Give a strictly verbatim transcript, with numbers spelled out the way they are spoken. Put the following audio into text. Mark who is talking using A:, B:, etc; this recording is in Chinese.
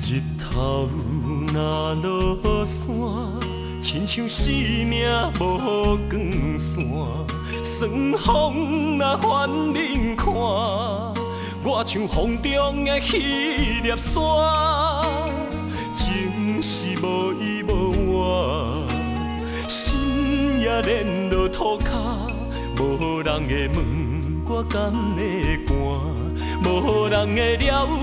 A: 日头若落山，亲像生命无光线。霜风若反面看，我像风中的迄粒沙，情是无依无我，心也连落涂骹。无人会问我敢会寒，无人会了